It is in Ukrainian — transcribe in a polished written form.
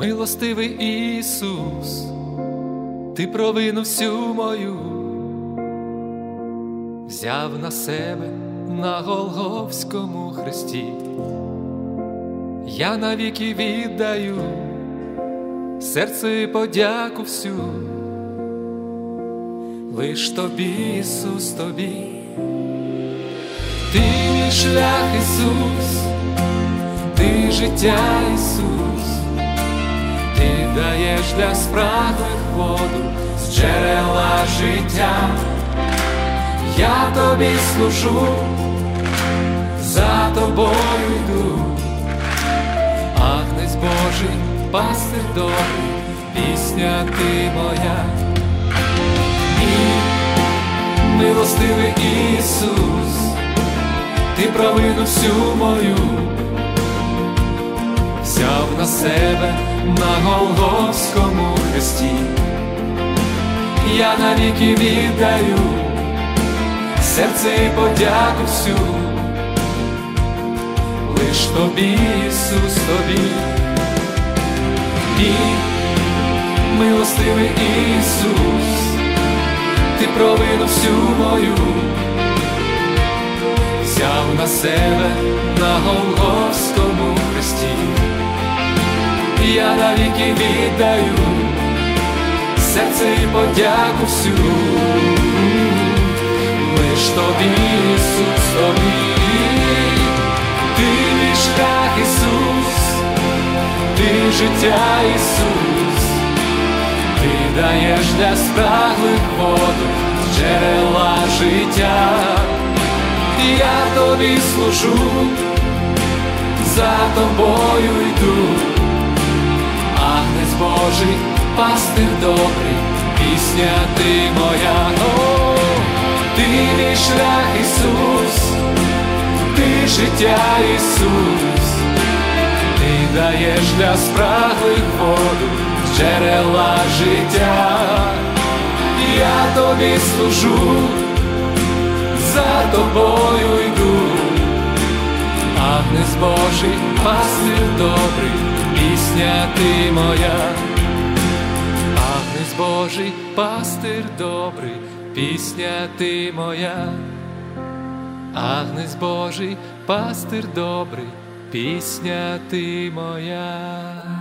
Милостивий Ісус, Ти провину всю мою взяв на себе на Голгофському хресті. Я навіки віддаю серце і подяку всю лиш Тобі, Ісус, Тобі. Ти мій шлях, Ісус, Ти життя, Ісус, Ти даєш для спраглих воду з джерела життя. Я Тобі служу, за Тобою йду, Агнець Божий, пастир добрий, пісня Ти моя. Мій милостивий Ісус, Ти провину всю мою взяв на себе на Голгофському хресті. Я навіки віддаю серце і подяку всю лиш Тобі, Ісус, Тобі. Мій милостивий Ісус, Ти провину всю мою взяв на себе на Голгофському хресті. Я навіки віддаю серце і подяку всю лиш Тобі, Ісус, Тобі. Ти мій шлях, Ісус, Ти життя, Ісус, Ти даєш для спраглих воду з джерела життя. Я Тобі служу, за Тобою йду, Агнець Божий, пастир добрий, пісня Ти моя. О, Ти мій шлях, Ісус, Ти життя, Ісус, Ти даєш для спраглих воду з джерела життя. Я Тобі служу, за Тобою йду, Агнець Божий, пастир добрий, пісня Ти моя. Агнець Божий, пастир добрий, пісня Ти моя. Агнець Божий, пастир добрий, пісня Ти моя.